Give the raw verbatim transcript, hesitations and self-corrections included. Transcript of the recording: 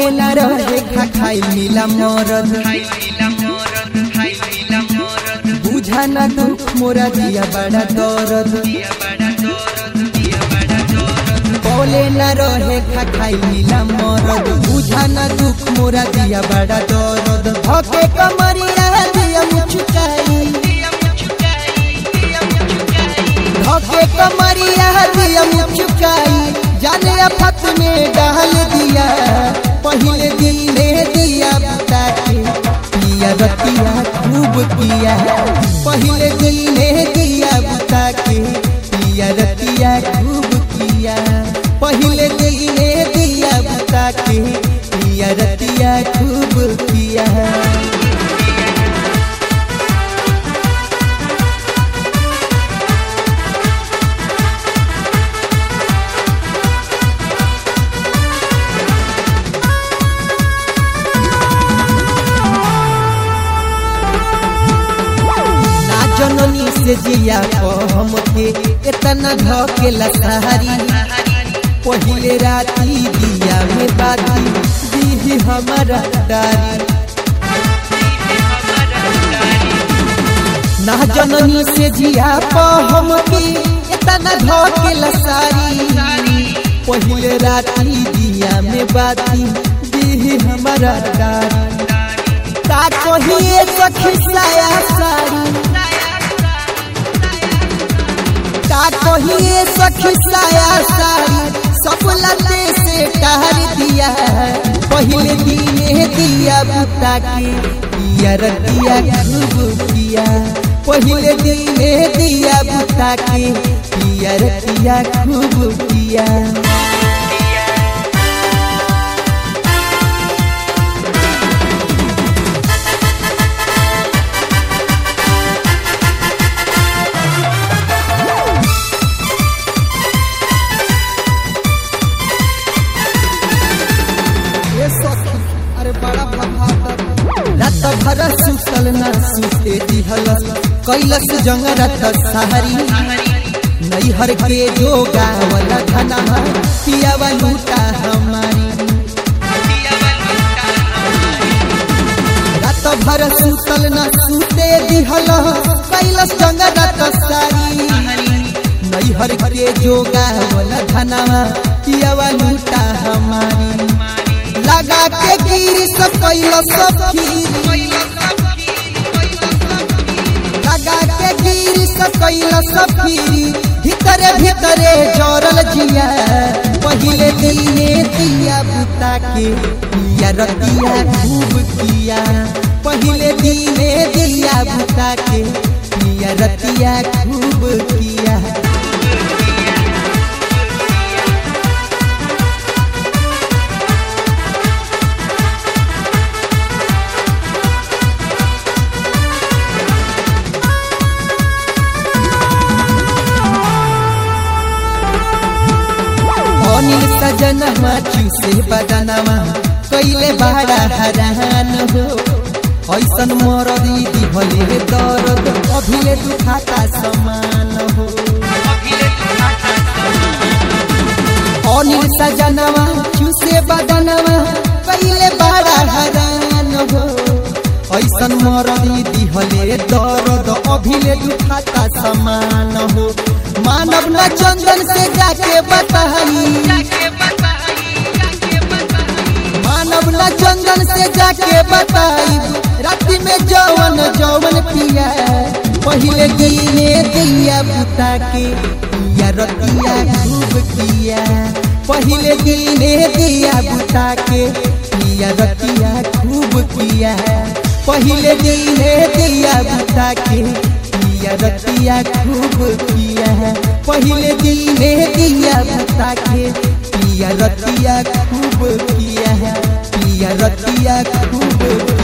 बोले न रहे खा खाई मिला मरद बुझा न दुख मोरा दिया बड़ा दर्द बोले न रहे खा खाई मिला मरद बुझा न दुख मोरा दिया बड़ा दर्द धके कमरिया दिया मुचुकाई धके कमरिया दिया मुचुकाई जाने अफत में डाल दिया पहले दिन ने दिया बता के पिया रतिया खूब किया पहले दिन ने दिया बता के पिया रतिया खूब किया पहले दिन ने दिया बता के पिया रतिया खूब किया जननी से जिया हम के इतना धकेला सहारी पहले राती दिया में बाती दी हमारा दारी ना जननी से जिया हम के इतना धकेला सारी पहले राती दिया में बाती दी हमारा दारी का कहिए सखी साया सारी का कहिए सखी साया सारी सब लते से टहर दिया पहले दिने दिया बुता के पिया रतिया खूब किया पहले दिने दिया बुता के पिया रतिया खूब किया रात भर सुतल न सुते दिहलस कैलस जंग रात सहारी नैहर के जोगा वाला धना पियावा लूटा हमारी रात भर सुतल न सुते दिहलस कैलस जंग रात सहारी नैहर के जोगा वाला धना पियावा लूटा हमारी लगा के गिर सकैल सखीरी लगा के गिर सकैल सखीरी भीतरे भीतरे जोरल जिया पहले दिने दिया बुता के पिया रतिया खूब किया पहले दिने दिया बुता के पिया रतिया खूब किया अनिल सजनवा चूसे बदनवा कैले बड़ा हरान हो ऐसन मरदी दिहले दर्द अभिले दुखाता समान हो अनिल सजनवा चूसे बदनवा कैले बड़ा हरान हो ऐसन मरदी दिहले दर्द अभिले दुखाता समान हो मानव न चंदन से जाके बताई मानव न चंदन से जाके बताई राति में जवन जवन पिया पहले दिने दिया बुता के पिया रतिया खूब किया पहले दिने दिया बुता के पिया रतिया खूब किया पहले दिने दिया बुता के पिया रतिया खूब किया पहले दिने दिया बुता के पिया रतिया खूब किया पिया रतिया खूब